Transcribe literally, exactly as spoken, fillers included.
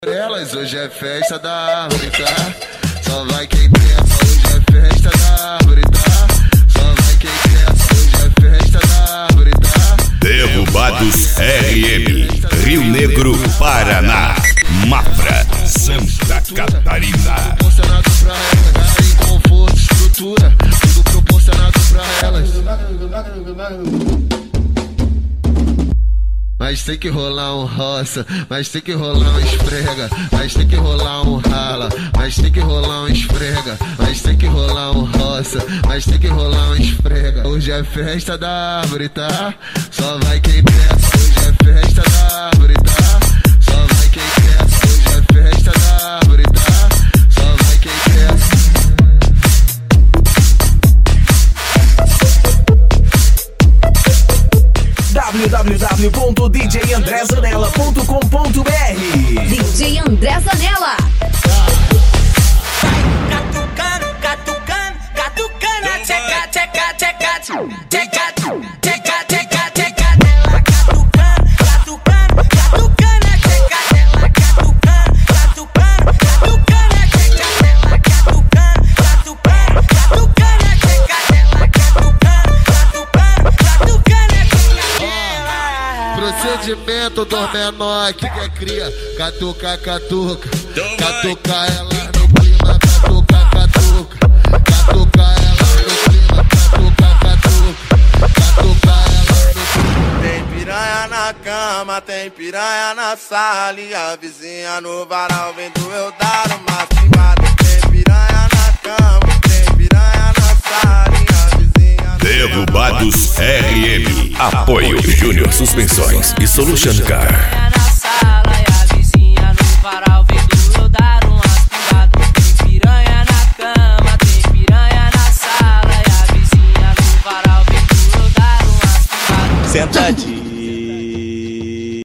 Elas, hoje é festa da árvore, tá? Só vai quem trepa, hoje é festa da árvore, tá? Só vai quem trepa, hoje é festa da árvore, tá? Derrubados R M, Rio Negro, Paraná, Mafra, Santa Catarina. Proporcionado pra elas, em conforto, estrutura, tudo proporcionado pra elas. Mas tem que rolar um roça, mas tem que rolar um esfrega, mas tem que rolar um rala, mas tem que rolar um esfrega, mas tem que rolar um roça, mas tem que rolar um esfrega. Hoje é festa da árvore, tá? Só vai quem peça. Hoje é festa da árvore, tá? Só vai quem peça. Hoje é festa da árvore, tá? Só vai quem peça. w w w ponto d j andré zanella ponto com ponto b r D J André Zanella. Catucando, catucando, catucando, tcheca, tcheca, tcheca, tcheca, tcheca, tcheca, tcheca dela, catucando, catucando, catucando, tcheca dela, catucando, catucando, catucando, tcheca dela, catucando, catucando, catucando, tcheca dela, catucando, catucando, catucando, tcheca dela. Procedimento do menor que quer cria. Catuca, catuca, catuca ela no clima, catuca, catuca, catuca ela no clima, catuca, catuca, catuca ela no clima. Tem piranha na cama, tem piranha na sala, e a vizinha no varal vendo eu dar uma cimada. Tem piranha na cama, tem piranha na sala, e a vizinha no Derrubados R M, apoio Júnior Suspensões e Solution Car. Sentadinho.